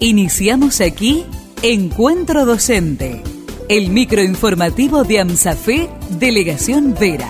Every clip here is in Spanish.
Iniciamos aquí Encuentro Docente, el microinformativo de AMSAFE, Delegación Vera.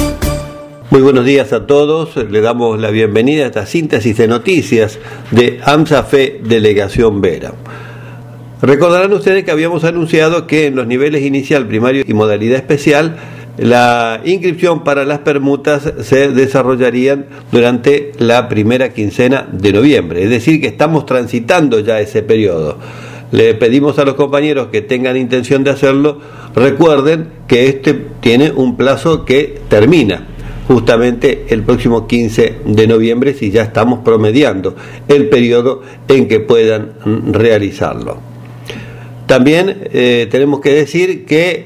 Muy buenos días a todos, le damos la bienvenida a esta síntesis de noticias de AMSAFE, Delegación Vera. Recordarán ustedes que habíamos anunciado que en los niveles inicial, primario y modalidad especial, la inscripción para las permutas se desarrollarían durante la primera quincena de noviembre, es decir, que estamos transitando ya ese periodo. Le pedimos a los compañeros que tengan intención de hacerlo, recuerden que este tiene un plazo que termina justamente el próximo 15 de noviembre, si ya estamos promediando el periodo en que puedan realizarlo. También tenemos que decir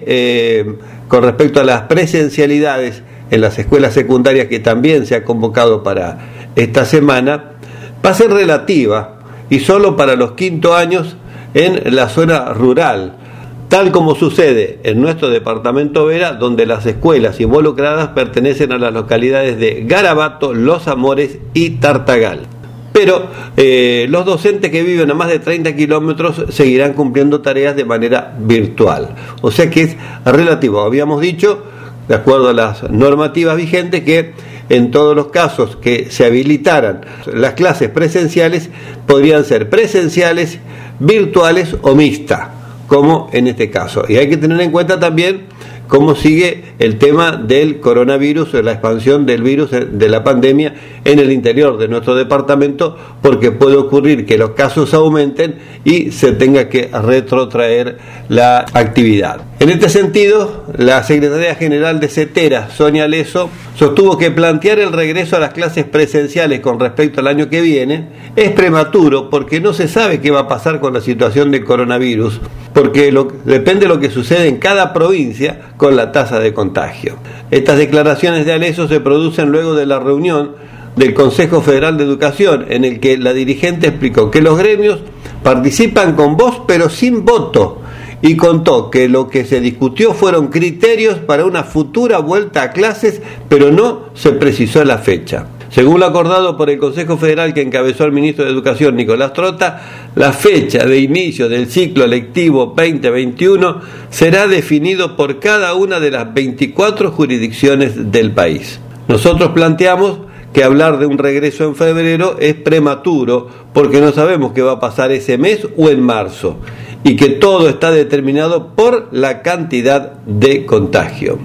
que con respecto a las presencialidades en las escuelas secundarias, que también se ha convocado para esta semana, va a ser relativa y solo para los quinto años en la zona rural, tal como sucede en nuestro departamento Vera, donde las escuelas involucradas pertenecen a las localidades de Garabato, Los Amores y Tartagal. Pero los docentes que viven a más de 30 kilómetros seguirán cumpliendo tareas de manera virtual. O sea que es relativo. Habíamos dicho, de acuerdo a las normativas vigentes, que en todos los casos que se habilitaran las clases presenciales, podrían ser presenciales, virtuales o mixtas, como en este caso. Y hay que tener en cuenta también cómo sigue el tema del coronavirus, la expansión del virus, de la pandemia en el interior de nuestro departamento, porque puede ocurrir que los casos aumenten y se tenga que retrotraer la actividad. En este sentido, la Secretaria General de CETERA, Sonia Leso, sostuvo que plantear el regreso a las clases presenciales con respecto al año que viene es prematuro, porque no se sabe qué va a pasar con la situación del coronavirus, porque depende de lo que sucede en cada provincia con la tasa de contagio. Estas declaraciones de Aleso se producen luego de la reunión del Consejo Federal de Educación, en el que la dirigente explicó que los gremios participan con voz pero sin voto, y contó que lo que se discutió fueron criterios para una futura vuelta a clases, pero no se precisó la fecha. Según lo acordado por el Consejo Federal que encabezó el ministro de Educación, Nicolás Trota, la fecha de inicio del ciclo lectivo 2021 será definido por cada una de las 24 jurisdicciones del país. Nosotros planteamos que hablar de un regreso en febrero es prematuro, porque no sabemos qué va a pasar ese mes o en marzo, y que todo está determinado por la cantidad de contagio.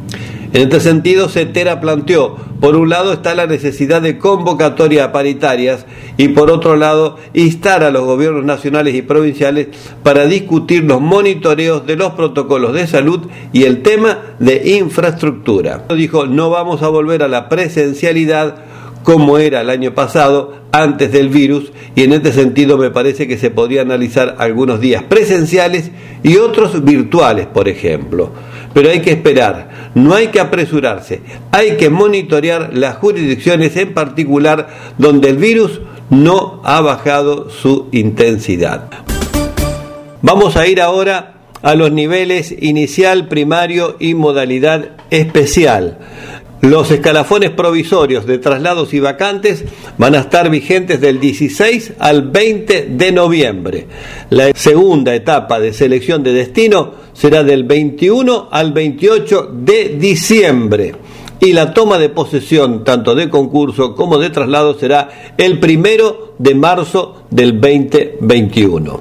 En este sentido, CETERA planteó, por un lado está la necesidad de convocatoria a paritarias y por otro lado instar a los gobiernos nacionales y provinciales para discutir los monitoreos de los protocolos de salud y el tema de infraestructura. Dijo, no vamos a volver a la presencialidad como era el año pasado, antes del virus, y en este sentido me parece que se podría analizar algunos días presenciales y otros virtuales, por ejemplo. Pero hay que esperar, no hay que apresurarse, hay que monitorear las jurisdicciones en particular donde el virus no ha bajado su intensidad. Vamos a ir ahora a los niveles inicial, primario y modalidad especial. Los escalafones provisorios de traslados y vacantes van a estar vigentes del 16 al 20 de noviembre. La segunda etapa de selección de destino será del 21 al 28 de diciembre. Y la toma de posesión, tanto de concurso como de traslado, será el 1 de marzo del 2021.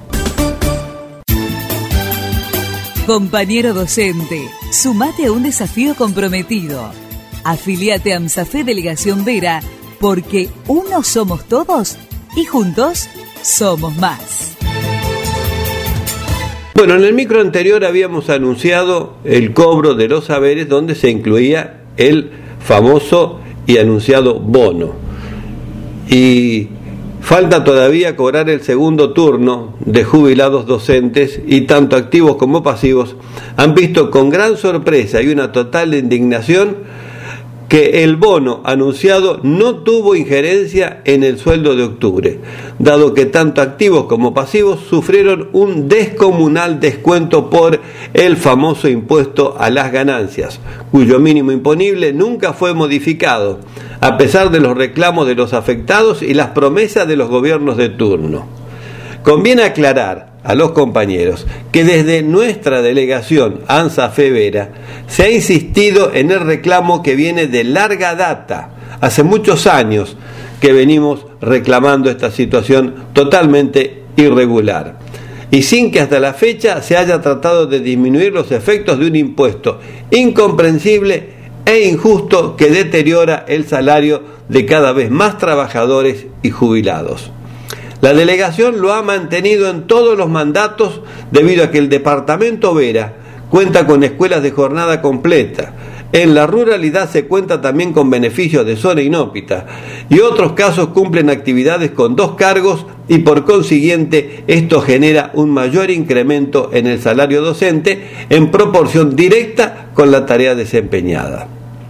Compañero docente, sumate a un desafío comprometido. Afiliate a AMSAFE Delegación Vera, porque unos somos todos y juntos somos más. Bueno, en el micro anterior habíamos anunciado el cobro de los saberes, donde se incluía el famoso y anunciado bono. Y falta todavía cobrar el segundo turno de jubilados docentes, y tanto activos como pasivos han visto con gran sorpresa y una total indignación que el bono anunciado no tuvo injerencia en el sueldo de octubre, dado que tanto activos como pasivos sufrieron un descomunal descuento por el famoso impuesto a las ganancias, cuyo mínimo imponible nunca fue modificado, a pesar de los reclamos de los afectados y las promesas de los gobiernos de turno. Conviene aclarar a los compañeros que desde nuestra delegación AMSAFE Vera se ha insistido en el reclamo que viene de larga data, hace muchos años que venimos reclamando esta situación totalmente irregular, y sin que hasta la fecha se haya tratado de disminuir los efectos de un impuesto incomprensible e injusto que deteriora el salario de cada vez más trabajadores y jubilados. La delegación lo ha mantenido en todos los mandatos debido a que el departamento Vera cuenta con escuelas de jornada completa. En la ruralidad se cuenta también con beneficios de zona inhóspita y otros casos cumplen actividades con 2 cargos y por consiguiente esto genera un mayor incremento en el salario docente en proporción directa con la tarea desempeñada.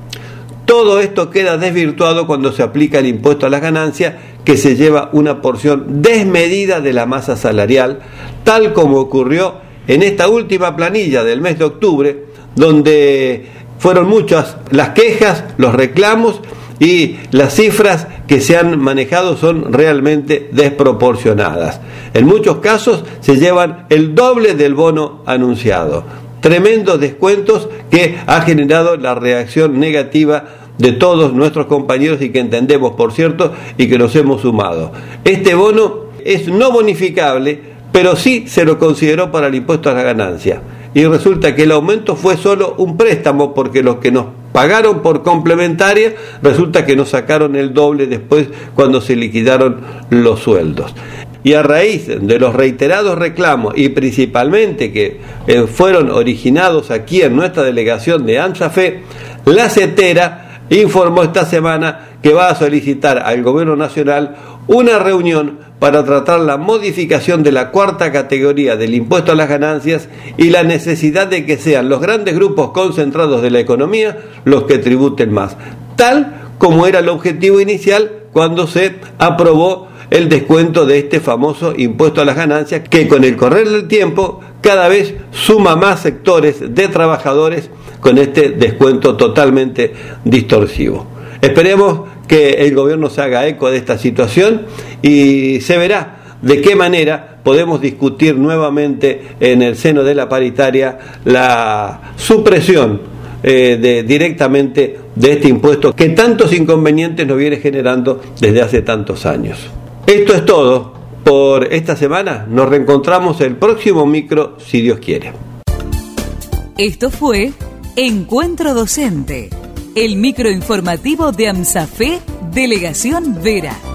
Todo esto queda desvirtuado cuando se aplica el impuesto a las ganancias, que se lleva una porción desmedida de la masa salarial, tal como ocurrió en esta última planilla del mes de octubre, donde fueron muchas las quejas, los reclamos y las cifras que se han manejado son realmente desproporcionadas. En muchos casos se llevan el doble del bono anunciado. Tremendos descuentos que ha generado la reacción negativa de todos nuestros compañeros y que entendemos, por cierto, y que nos hemos sumado. Este bono es no bonificable, pero sí se lo consideró para el impuesto a la ganancia. Y resulta que el aumento fue solo un préstamo, porque los que nos pagaron por complementaria, resulta que nos sacaron el doble después cuando se liquidaron los sueldos. Y a raíz de los reiterados reclamos, y principalmente que fueron originados aquí en nuestra delegación de AMSAFE, la CETERA informó esta semana que va a solicitar al Gobierno Nacional una reunión para tratar la modificación de la 4ª categoría del impuesto a las ganancias y la necesidad de que sean los grandes grupos concentrados de la economía los que tributen más, tal como era el objetivo inicial cuando se aprobó el descuento de este famoso impuesto a las ganancias, que con el correr del tiempo cada vez suma más sectores de trabajadores con este descuento totalmente distorsivo. Esperemos que el gobierno se haga eco de esta situación y se verá de qué manera podemos discutir nuevamente en el seno de la paritaria la supresión directamente de este impuesto que tantos inconvenientes nos viene generando desde hace tantos años. Esto es todo por esta semana. Nos reencontramos el próximo micro, si Dios quiere. Esto fue Encuentro Docente, el microinformativo de AMSAFE Delegación Vera.